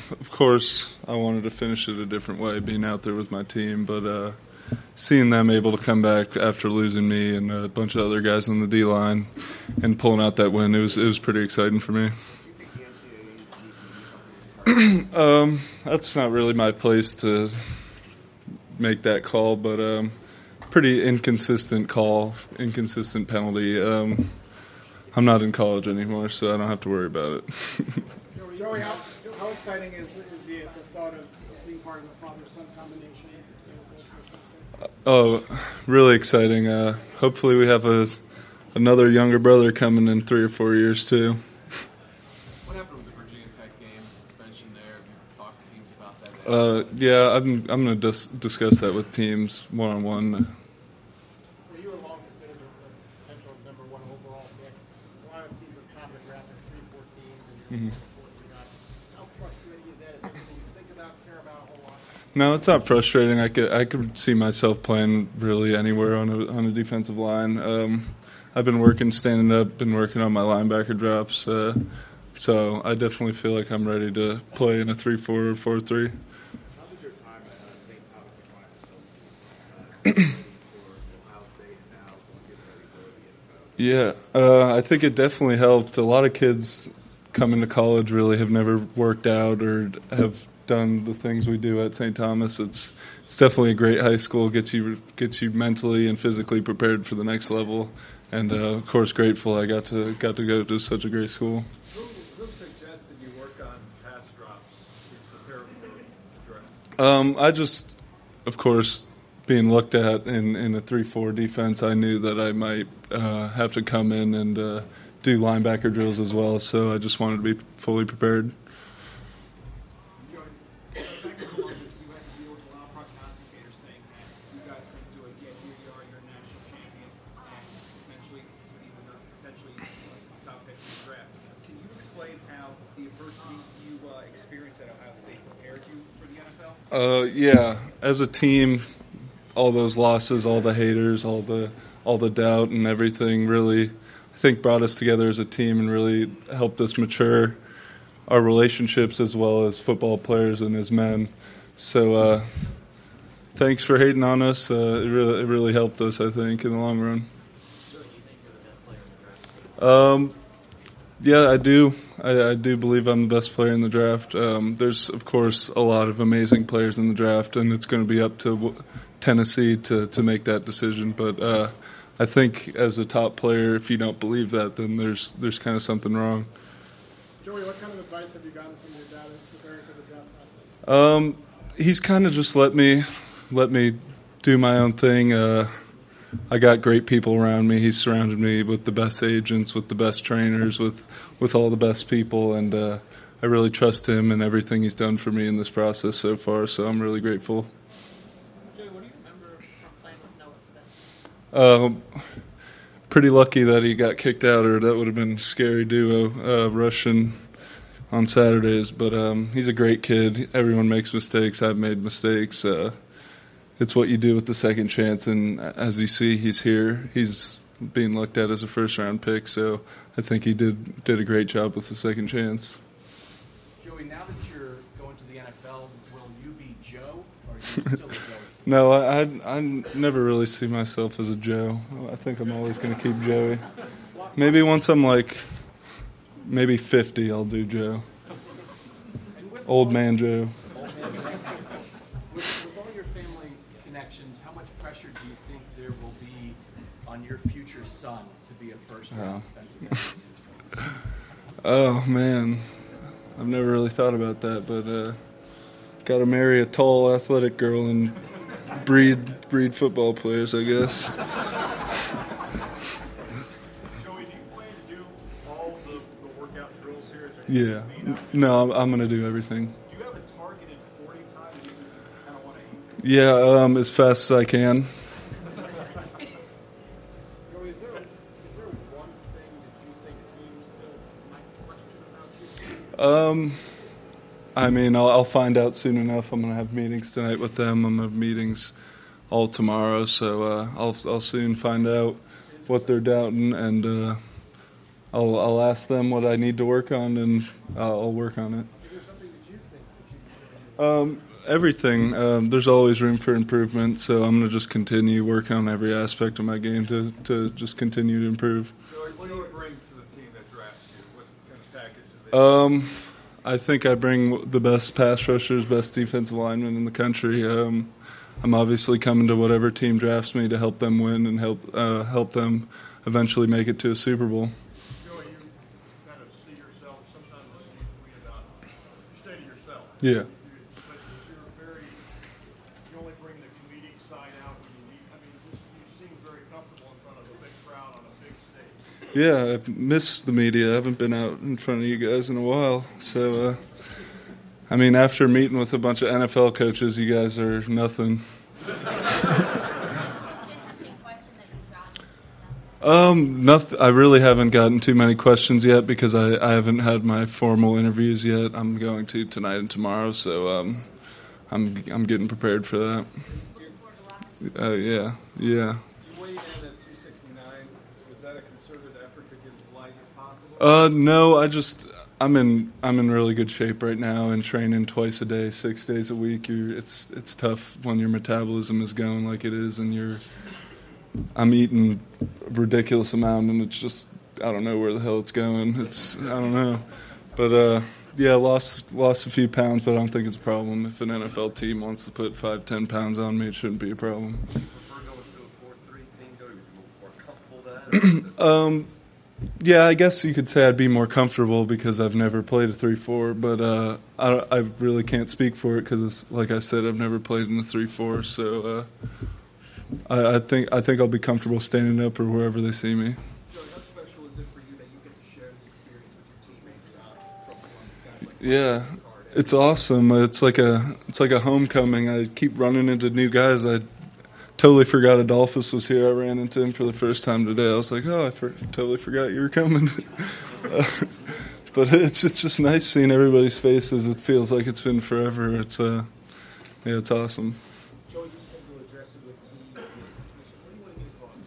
Of course, I wanted to finish it a different way, being out there with my team, but seeing them able to come back after losing me and a bunch of other guys on the D-line and pulling out that win, it was pretty exciting for me. That's not really my place to make that call, but pretty inconsistent call, inconsistent penalty. I'm not in college anymore, so I don't have to worry about it. Joey, how exciting is the thought of being part of the father-son combination? Oh, really exciting. Hopefully we have another younger brother coming in 3 or 4 years, too. What happened with the Virginia Tech game, suspension there? Have you talked to teams about that? Yeah, I'm going to discuss that with teams one-on-one. Well, you were long considered a potential number 1 overall pick. A lot of teams are confident drafting 3-4 teams, and you're how frustrating is that? Is that something you think about, care about a whole lot? No, it's not frustrating. I could see myself playing really anywhere on a defensive line. I've been working standing up, been working on my linebacker drops, so I definitely feel like I'm ready to play in a 3-4 or 4-3. How was your time at St. Thomas for Ohio State and now getting ready for the NFL? Yeah, I think it definitely helped. A lot of kids coming to college really have never worked out or have done the things we do at St. Thomas. It's definitely a great high school. Gets you mentally and physically prepared for the next level. And of course, grateful I got to go to such a great school. Who suggested you work on pass drops to prepare for the draft? I just, of course, being looked at in a 3-4 defense, I knew that I might have to come in and do linebacker drills as well. So I just wanted to be fully prepared. Back in Columbus, you had to deal with a lot of prognosticators saying that you guys couldn't do it, yet here you are, you're a national champion, and potentially top pick in the draft. Can you explain how the adversity you experienced at Ohio State prepared you for the NFL? Yeah, as a team, all those losses, all the haters, all the doubt and everything really, I think, brought us together as a team and really helped us mature our relationships as well as football players and as men. So thanks for hating on us. It really helped us, I think, in the long run. So do you think you're the best player in the draft? Yeah, I do. I do believe I'm the best player in the draft. There's, of course, a lot of amazing players in the draft, and it's going to be up to Tennessee to make that decision. But I think as a top player, if you don't believe that, then there's kind of something wrong. Joey, what kind of advice have you gotten from your dad in preparing for the draft process? He's kind of just let me do my own thing. I got great people around me. He's surrounded me with the best agents, with the best trainers, with all the best people, and I really trust him and everything he's done for me in this process so far, so I'm really grateful. Joey, what do you remember from playing with Noah Smith? Pretty lucky that he got kicked out, or that would have been a scary duo, rushing on Saturdays. But he's a great kid. Everyone makes mistakes. I've made mistakes. It's what you do with the second chance, and as you see, he's here. He's being looked at as a first-round pick, so I think he did a great job with the second chance. Joey, now that you're going to the NFL, will you be Joe, or are you still a Joey? No, I never really see myself as a Joe. I think I'm always going to keep Joey. Maybe once I'm maybe 50, I'll do Joe. Old man Joe. With all your family connections, how much pressure do you think there will be on your future son to be a first-round defensive end? Oh, man. I've never really thought about that, but got to marry a tall, athletic girl and breed football players, I guess. Joey, do you plan to do all the workout drills here? Yeah. No, I'm going to do everything. Do you have a targeted 40 time that you kind of want to aim for? Yeah, as fast as I can. Joey, is there one thing that you think teams still might question about you? I mean, I'll find out soon enough. I'm going to have meetings tonight with them. I'm going to have meetings all tomorrow, so I'll soon find out what they're doubting, and I'll ask them what I need to work on, and I'll work on it. Is there something that you think Everything. There's always room for improvement, so I'm going to just continue working on every aspect of my game to just continue to improve. What do you bring to the team that drafts you? What kind of package do they I think I bring the best pass rushers, best defensive linemen in the country. I'm obviously coming to whatever team drafts me to help them win and help them eventually make it to a Super Bowl. Joey, you kind of see yourself, sometimes it seems weird about you stay to yourself. Yeah. But you only bring the comedic side out when you need, you seem very comfortable in front of a big crowd on a big stage. Yeah, I miss the media. I haven't been out in front of you guys in a while. So, after meeting with a bunch of NFL coaches, you guys are nothing. Nothing. I really haven't gotten too many questions yet because I haven't had my formal interviews yet. I'm going to tonight and tomorrow, so I'm getting prepared for that. Yeah. You weighed in at 269. Was that a concerted effort to get as light as possible? No, I'm in really good shape right now and training twice a day, 6 days a week. It's tough when your metabolism is going like it is and I'm eating a ridiculous amount and it's just I don't know where the hell it's going. I don't know. But yeah, lost a few pounds, but I don't think it's a problem. If an NFL team wants to put 5-10 pounds on me, it shouldn't be a problem. Do you prefer going to a 4-3 team, Joey? Would you be more comfortable with that? Yeah, I guess you could say I'd be more comfortable because I've never played a 3-4, but I really can't speak for it because, like I said, I've never played in a 3-4. So I think I'll be comfortable standing up or wherever they see me. Joey, how special is it for you that you get to share this experience with your teammates from Columbus, guys like Yeah, it's awesome. It's like a homecoming. I keep running into new guys. I totally forgot Adolphus was here. I ran into him for the first time today. I was like, oh, totally forgot you were coming. But it's just nice seeing everybody's faces. It feels like it's been forever. It's awesome. Joey, you said you'll address it with teams and suspension. What do you want to get across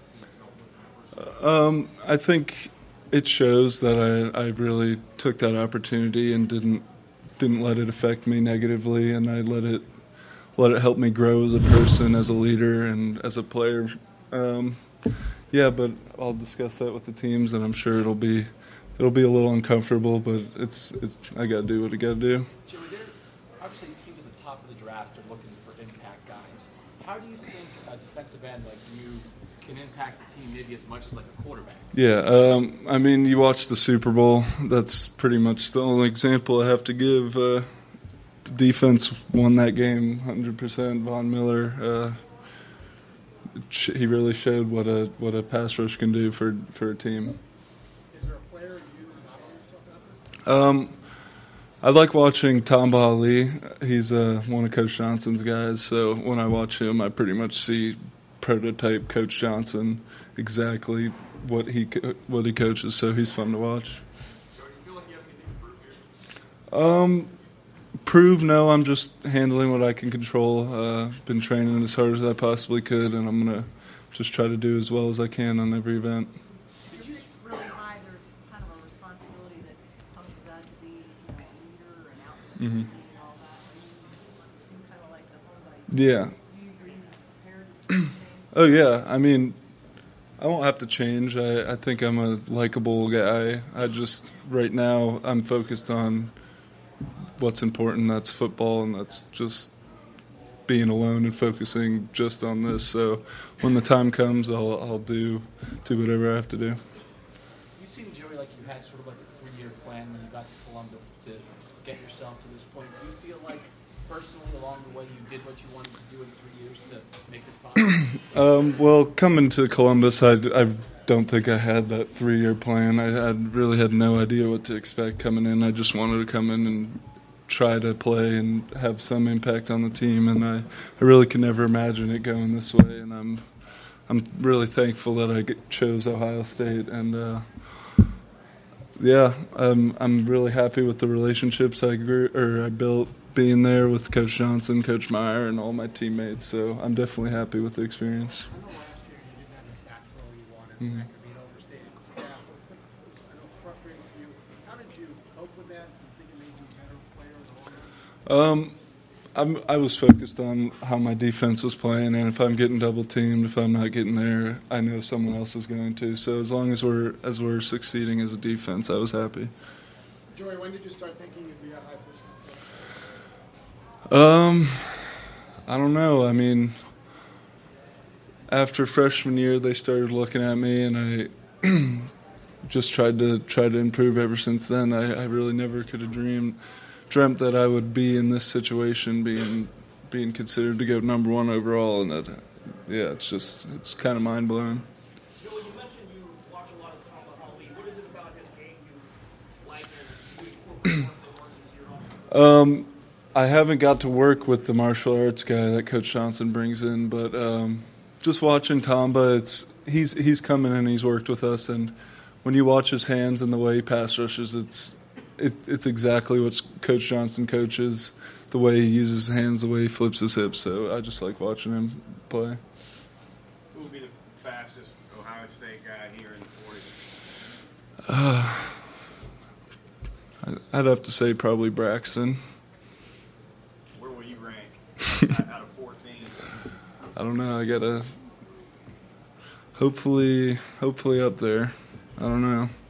to teams? I think it shows that I really took that opportunity and didn't let it affect me negatively, and I let it help me grow as a person, as a leader, and as a player. Yeah, but I'll discuss that with the teams, and I'm sure it'll be a little uncomfortable, but it's I got to do what I got to do. Joey, obviously teams at the top of the draft are looking for impact guys. How do you think a defensive end like you can impact the team maybe as much as like a quarterback? Yeah, you watch the Super Bowl. That's pretty much the only example I have to give. The defense won that game 100%. Von Miller, he really showed what a pass rush can do for a team. Is there a player you model yourself after? I like watching Tamba Ali. He's one of Coach Johnson's guys, so when I watch him, I pretty much see prototype Coach Johnson, exactly what he coaches, so he's fun to watch. Do you feel like you have anything to prove here? Prove? No, I'm just handling what I can control. Been training as hard as I possibly could, and I'm going to just try to do as well as I can on every event. You're just really high. There's kind of a responsibility that comes with that to be a leader and out and all that. You seem kind of like the whole guy. Yeah. Do you agree prepared to change? Oh, yeah. I won't have to change. I think I'm a likable guy. Right now, I'm focused on what's important. That's football, and that's just being alone and focusing just on this. So when the time comes, I'll do whatever I have to do. You seem, Joey, like you had sort of like a 3-year plan when you got to Columbus to get yourself to this point. Do you feel like personally along the way you did what you wanted to do in 3 years to make this possible? Well, coming to Columbus, I don't think I had that 3-year plan. I really had no idea what to expect coming in. I just wanted to come in and try to play and have some impact on the team, and I really could never imagine it going this way. And I'm really thankful that I chose Ohio State, and I'm really happy with the relationships I built being there with Coach Johnson, Coach Meyer, and all my teammates. So I'm definitely happy with the experience. I know last year you didn't have the sacks where you wanted. That could be an overstated stat. I know it's frustrating for you. How did you cope with that? Do you think it made you a better player in the long run? I was focused on how my defense was playing, and if I'm getting double teamed, if I'm not getting there, I know someone else is going to. So as long as we're succeeding as a defense, I was happy. Joey, when did you start thinking you'd be a high first-time pick? I don't know. I mean, after freshman year, they started looking at me, and I just tried to improve ever since then. I really never could have dreamt that I would be in this situation, being considered to go number 1 overall, and it's kind of mind blowing. Joey, you mentioned you watch a lot of Tamba Hali. What is it about his game you like and you incorporate more of the words into your offense? I haven't got to work with the martial arts guy that Coach Johnson brings in, but just watching Tamba, he's come in and he's worked with us, and when you watch his hands and the way he pass rushes, it's exactly what Coach Johnson coaches, the way he uses his hands, the way he flips his hips. So I just like watching him play. Who will be the fastest Ohio State guy here in the 40s? I'd have to say probably Braxton. Where will you rank out of 14? I don't know. I gotta hopefully up there. I don't know.